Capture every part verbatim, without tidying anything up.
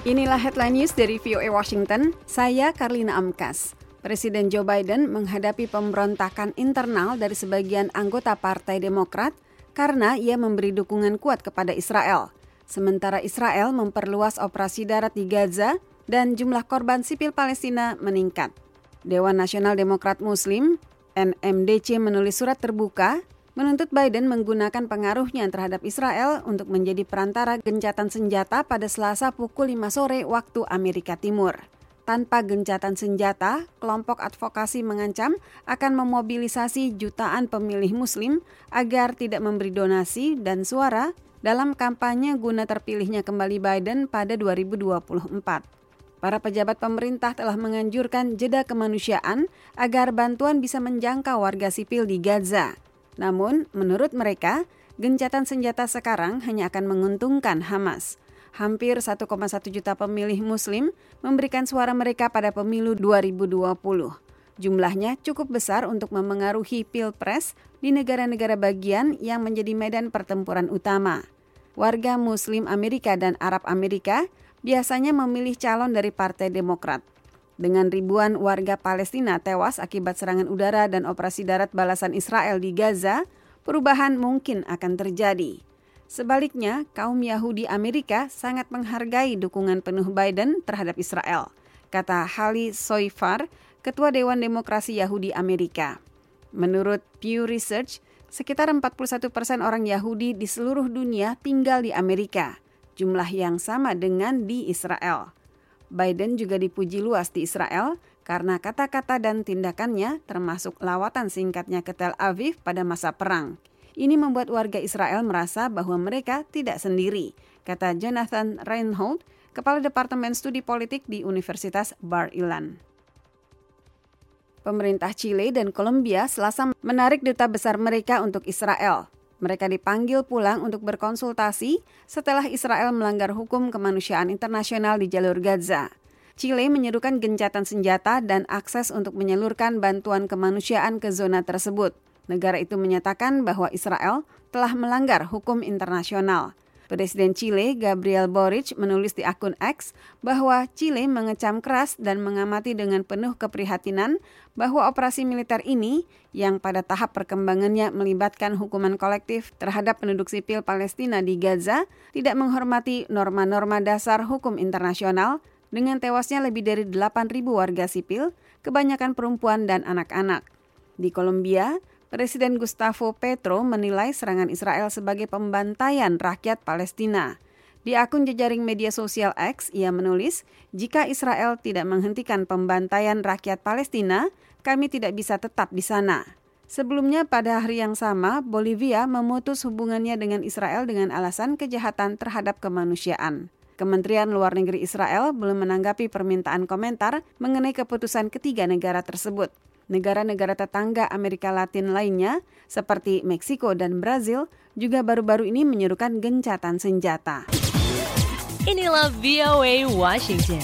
Inilah headline news dari V O A Washington, saya Karlina Amkas. Presiden Joe Biden menghadapi pemberontakan internal dari sebagian anggota Partai Demokrat karena ia memberi dukungan kuat kepada Israel. Sementara Israel memperluas operasi darat di Gaza dan jumlah korban sipil Palestina meningkat. Dewan Nasional Demokrat Muslim, N M D C menulis surat terbuka menuntut Biden menggunakan pengaruhnya terhadap Israel untuk menjadi perantara gencatan senjata pada Selasa pukul lima sore waktu Amerika Timur. Tanpa gencatan senjata, kelompok advokasi mengancam akan memobilisasi jutaan pemilih Muslim agar tidak memberi donasi dan suara dalam kampanye guna terpilihnya kembali Biden pada dua ribu dua puluh empat. Para pejabat pemerintah telah menganjurkan jeda kemanusiaan agar bantuan bisa menjangkau warga sipil di Gaza. Namun, menurut mereka, gencatan senjata sekarang hanya akan menguntungkan Hamas. Hampir satu koma satu juta pemilih Muslim memberikan suara mereka pada pemilu dua ribu dua puluh. Jumlahnya cukup besar untuk memengaruhi pilpres di negara-negara bagian yang menjadi medan pertempuran utama. Warga Muslim Amerika dan Arab Amerika biasanya memilih calon dari Partai Demokrat. Dengan ribuan warga Palestina tewas akibat serangan udara dan operasi darat balasan Israel di Gaza, perubahan mungkin akan terjadi. Sebaliknya, kaum Yahudi Amerika sangat menghargai dukungan penuh Biden terhadap Israel, kata Hali Soifar, Ketua Dewan Demokrasi Yahudi Amerika. Menurut Pew Research, sekitar empat puluh satu persen orang Yahudi di seluruh dunia tinggal di Amerika, jumlah yang sama dengan di Israel. Biden juga dipuji luas di Israel karena kata-kata dan tindakannya termasuk lawatan singkatnya ke Tel Aviv pada masa perang. Ini membuat warga Israel merasa bahwa mereka tidak sendiri, kata Jonathan Reinhold, Kepala Departemen Studi Politik di Universitas Bar-Ilan. Pemerintah Chile dan Kolombia Selasa menarik duta besar mereka untuk Israel. Mereka dipanggil pulang untuk berkonsultasi setelah Israel melanggar hukum kemanusiaan internasional di jalur Gaza. Chile menyerukan gencatan senjata dan akses untuk menyalurkan bantuan kemanusiaan ke zona tersebut. Negara itu menyatakan bahwa Israel telah melanggar hukum internasional. Presiden Chile, Gabriel Boric, menulis di akun X bahwa Chile mengecam keras dan mengamati dengan penuh keprihatinan bahwa operasi militer ini, yang pada tahap perkembangannya melibatkan hukuman kolektif terhadap penduduk sipil Palestina di Gaza, tidak menghormati norma-norma dasar hukum internasional dengan tewasnya lebih dari delapan ribu warga sipil, kebanyakan perempuan dan anak-anak. Di Kolombia, Presiden Gustavo Petro menilai serangan Israel sebagai pembantaian rakyat Palestina. Di akun jejaring media sosial X, ia menulis, "Jika Israel tidak menghentikan pembantaian rakyat Palestina, kami tidak bisa tetap di sana." Sebelumnya pada hari yang sama, Bolivia memutus hubungannya dengan Israel dengan alasan kejahatan terhadap kemanusiaan. Kementerian Luar Negeri Israel belum menanggapi permintaan komentar mengenai keputusan ketiga negara tersebut. Negara-negara tetangga Amerika Latin lainnya, seperti Meksiko dan Brazil, juga baru-baru ini menyerukan gencatan senjata. Inilah V O A Washington.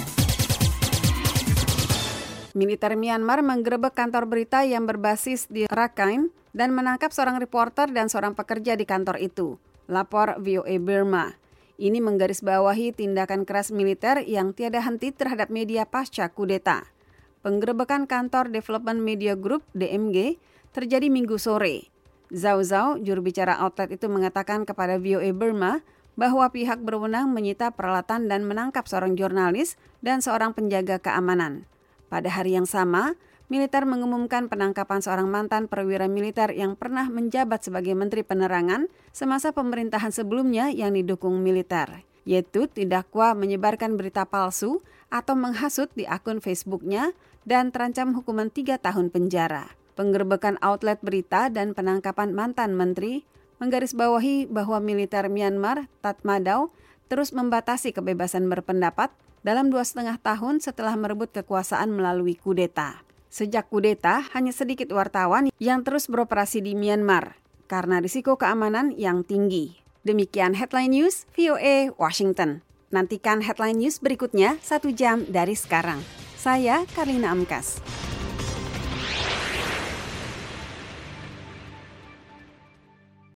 Militer Myanmar menggerebek kantor berita yang berbasis di Rakhine dan menangkap seorang reporter dan seorang pekerja di kantor itu, lapor V O A Burma. Ini menggarisbawahi tindakan keras militer yang tiada henti terhadap media pasca kudeta. Penggerebekan kantor Development Media Group D M G terjadi Minggu sore. Zhao Zhao, juru bicara outlet itu mengatakan kepada V O A Burma bahwa pihak berwenang menyita peralatan dan menangkap seorang jurnalis dan seorang penjaga keamanan. Pada hari yang sama, militer mengumumkan penangkapan seorang mantan perwira militer yang pernah menjabat sebagai Menteri Penerangan semasa pemerintahan sebelumnya yang didukung militer, yaitu didakwa menyebarkan berita palsu atau menghasut di akun Facebooknya dan terancam hukuman tiga tahun penjara. Penggerebekan outlet berita dan penangkapan mantan menteri menggarisbawahi bahwa militer Myanmar, Tatmadaw, terus membatasi kebebasan berpendapat dalam dua setengah tahun setelah merebut kekuasaan melalui kudeta. Sejak kudeta, hanya sedikit wartawan yang terus beroperasi di Myanmar karena risiko keamanan yang tinggi. Demikian Headline News V O A Washington. Nantikan Headline News berikutnya satu jam dari sekarang. Saya Karlina Amkas.